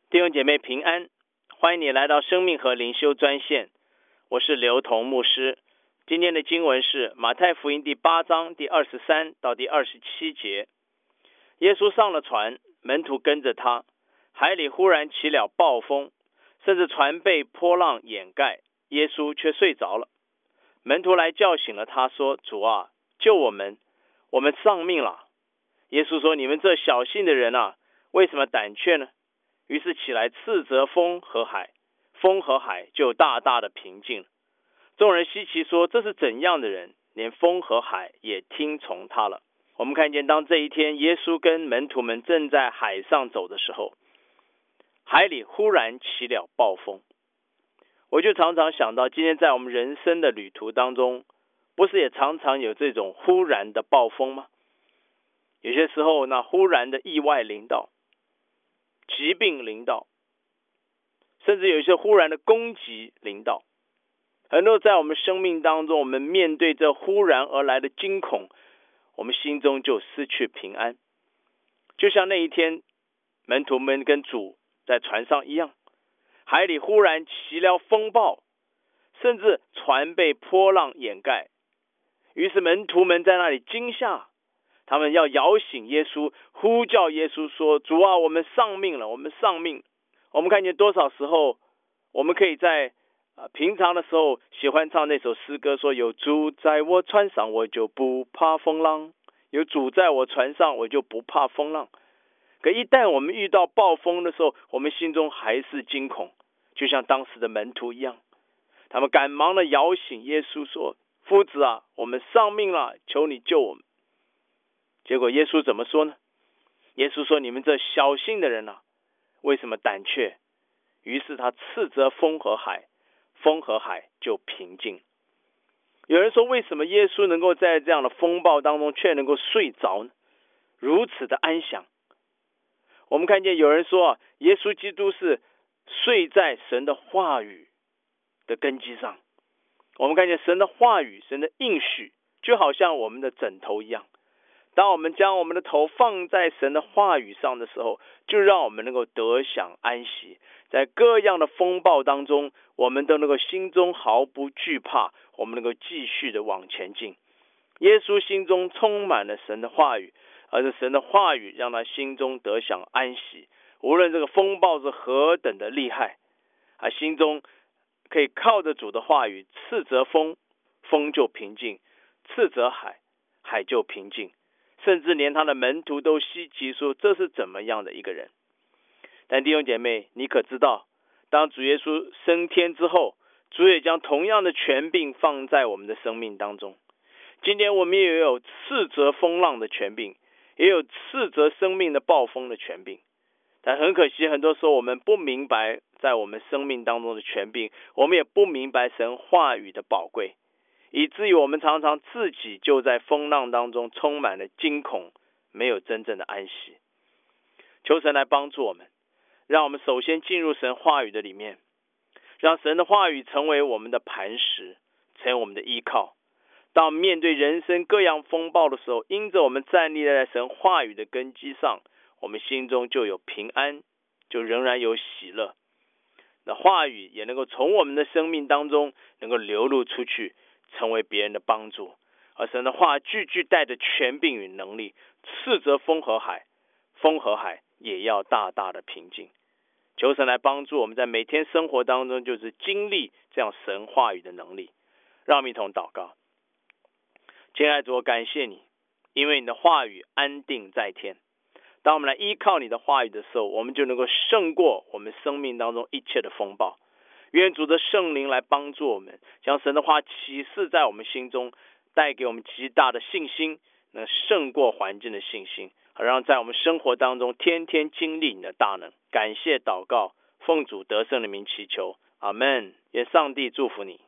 弟兄姐妹平安，欢迎你来到生命和灵修专线，我是刘同牧师。今天的经文是马太福音第8章第23到第27节。耶稣上了船，门徒跟着他，海里忽然起了暴风，甚至船被波浪掩盖，耶稣却睡着了。门徒来叫醒了他，说：主啊，救我们，我们丧命了。耶稣说：你们这小信的人啊，为什么胆怯呢？于是起来斥责风和海，风和海就大大的平静了。众人稀奇说：这是怎样的人，连风和海也听从他了。我们看见当这一天耶稣跟门徒们正在海上走的时候，海里忽然起了暴风。我就常常想到，今天在我们人生的旅途当中，不是也常常有这种忽然的暴风吗？有些时候那忽然的意外临到，疾病临到，甚至有一些忽然的攻击临到。很多在我们生命当中，我们面对这忽然而来的惊恐，我们心中就失去平安。就像那一天门徒们跟主在船上一样，海里忽然起了风暴，甚至船被波浪掩盖。于是门徒们在那里惊吓，他们要摇醒耶稣，呼叫耶稣说：主啊，我们丧命了，我们丧命。我们看见多少时候，我们可以在平常的时候喜欢唱那首诗歌，说有主在我船上，我就不怕风浪，有主在我船上，我就不怕风浪。可一旦我们遇到暴风的时候，我们心中还是惊恐，就像当时的门徒一样，他们赶忙的摇醒耶稣说：夫子啊，我们丧命了，求你救我们。结果耶稣怎么说呢？耶稣说：你们这小信的人啊，为什么胆怯？于是他斥责风和海，风和海就平静。有人说，为什么耶稣能够在这样的风暴当中却能够睡着呢？如此的安详。我们看见有人说，耶稣基督是睡在神的话语的根基上。我们看见神的话语，神的应许就好像我们的枕头一样，当我们将我们的头放在神的话语上的时候，就让我们能够得享安息。在各样的风暴当中，我们都能够心中毫不惧怕，我们能够继续的往前进。耶稣心中充满了神的话语，而是神的话语让他心中得享安息。无论这个风暴是何等的厉害，他心中可以靠着主的话语，斥责风，风就平静；斥责海，海就平静。甚至连他的门徒都稀奇说，这是怎么样的一个人。但弟兄姐妹，你可知道，当主耶稣升天之后，主也将同样的权柄放在我们的生命当中。今天我们也有斥责风浪的权柄，也有斥责生命的暴风的权柄。但很可惜，很多时候我们不明白在我们生命当中的权柄，我们也不明白神话语的宝贵，以至于我们常常自己就在风浪当中充满了惊恐，没有真正的安息。求神来帮助我们，让我们首先进入神话语的里面，让神的话语成为我们的磐石，成为我们的依靠。当我们面对人生各样风暴的时候，因着我们站立在神话语的根基上，我们心中就有平安，就仍然有喜乐。那话语也能够从我们的生命当中能够流露出去，成为别人的帮助。而神的话句句带着权柄与能力，斥责风和海，风和海也要大大的平静。求神来帮助我们在每天生活当中就是经历这样神话语的能力。让我们一同祷告。亲爱的主，我感谢你，因为你的话语安定在天。当我们来依靠你的话语的时候，我们就能够胜过我们生命当中一切的风暴。愿主的圣灵来帮助我们，将神的话启示在我们心中，带给我们极大的信心，能胜过环境的信心，好让在我们生活当中天天经历你的大能。感谢祷告，奉主得胜的名祈求，阿们。愿上帝祝福你。